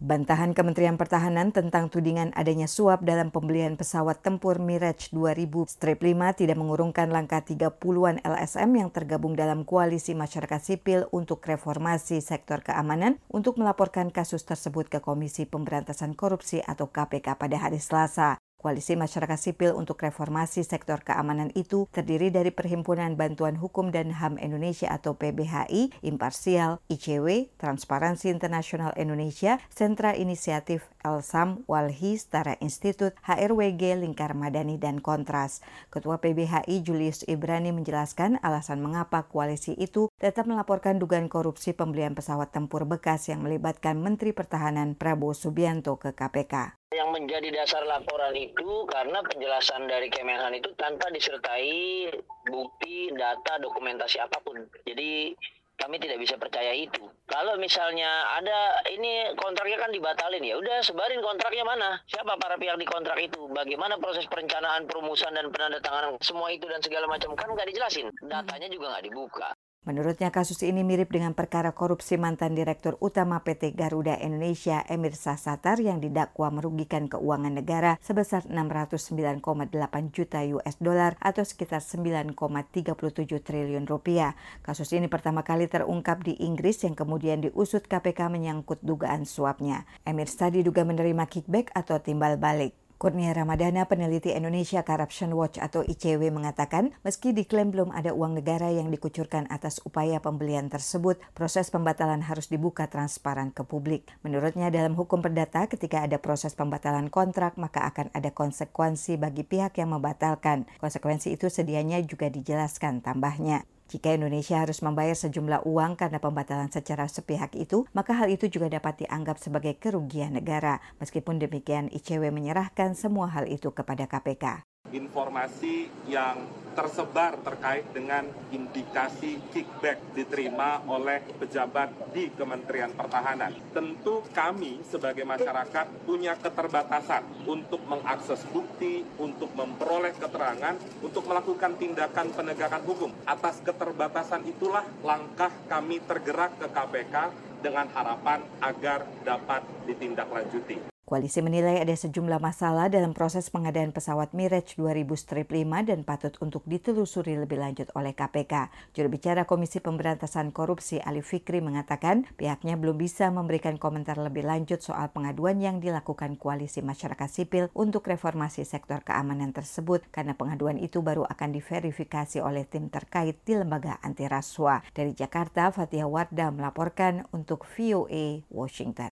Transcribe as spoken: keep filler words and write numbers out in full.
Bantahan Kementerian Pertahanan tentang tudingan adanya suap dalam pembelian pesawat tempur Mirage dua ribu strip lima tidak mengurungkan langkah tiga puluhan L S M yang tergabung dalam koalisi masyarakat sipil untuk reformasi sektor keamanan untuk melaporkan kasus tersebut ke Komisi Pemberantasan Korupsi atau K P K pada hari Selasa. Koalisi Masyarakat Sipil untuk Reformasi Sektor Keamanan itu terdiri dari Perhimpunan Bantuan Hukum dan H A M Indonesia atau P B H I, Imparsial, I C W, Transparansi Internasional Indonesia, Sentra Inisiatif El Sam, Walhi, Setara Institut, H R W G, Lingkar Madani, dan Kontras. Ketua P B H I Julius Ibrani menjelaskan alasan mengapa koalisi itu tetap melaporkan dugaan korupsi pembelian pesawat tempur bekas yang melibatkan Menteri Pertahanan Prabowo Subianto ke K P K. Yang menjadi dasar laporan itu karena penjelasan dari Kemenhan itu tanpa disertai bukti, data, dokumentasi apapun. Jadi kami tidak bisa percaya itu. Kalau misalnya ada ini kontraknya kan dibatalin, ya udah sebarin kontraknya mana? Siapa para pihak di kontrak itu? Bagaimana proses perencanaan, perumusan dan penandatanganan semua itu dan segala macam kan nggak dijelasin. Datanya juga nggak dibuka. Menurutnya kasus ini mirip dengan perkara korupsi mantan Direktur Utama P T Garuda Indonesia Emir Sahsatar yang didakwa merugikan keuangan negara sebesar enam ratus sembilan koma delapan juta U S dollar atau sekitar sembilan koma tiga tujuh triliun rupiah. Kasus ini pertama kali terungkap di Inggris yang kemudian diusut K P K menyangkut dugaan suapnya. Emir tadi diduga menerima kickback atau timbal balik. Kurnia Ramadana, peneliti Indonesia Corruption Watch atau I C W mengatakan, meski diklaim belum ada uang negara yang dikucurkan atas upaya pembelian tersebut, proses pembatalan harus dibuka transparan ke publik. Menurutnya dalam hukum perdata, ketika ada proses pembatalan kontrak, maka akan ada konsekuensi bagi pihak yang membatalkan. Konsekuensi itu sedianya juga dijelaskan tambahnya. Jika Indonesia harus membayar sejumlah uang karena pembatalan secara sepihak itu, maka hal itu juga dapat dianggap sebagai kerugian negara. Meskipun demikian, I C W menyerahkan semua hal itu kepada K P K. Informasi yang tersebar terkait dengan indikasi kickback diterima oleh pejabat di Kementerian Pertahanan. Tentu kami sebagai masyarakat punya keterbatasan untuk mengakses bukti, untuk memperoleh keterangan, untuk melakukan tindakan penegakan hukum. Atas keterbatasan itulah langkah kami tergerak ke K P K dengan harapan agar dapat ditindaklanjuti. Koalisi menilai ada sejumlah masalah dalam proses pengadaan pesawat Mirage dua ribu strip lima dan patut untuk ditelusuri lebih lanjut oleh K P K. Juru bicara Komisi Pemberantasan Korupsi Ali Fikri mengatakan pihaknya belum bisa memberikan komentar lebih lanjut soal pengaduan yang dilakukan Koalisi Masyarakat Sipil untuk reformasi sektor keamanan tersebut karena pengaduan itu baru akan diverifikasi oleh tim terkait di Lembaga Anti Rasuah. Dari Jakarta, Fathia Wardah melaporkan untuk V O A Washington.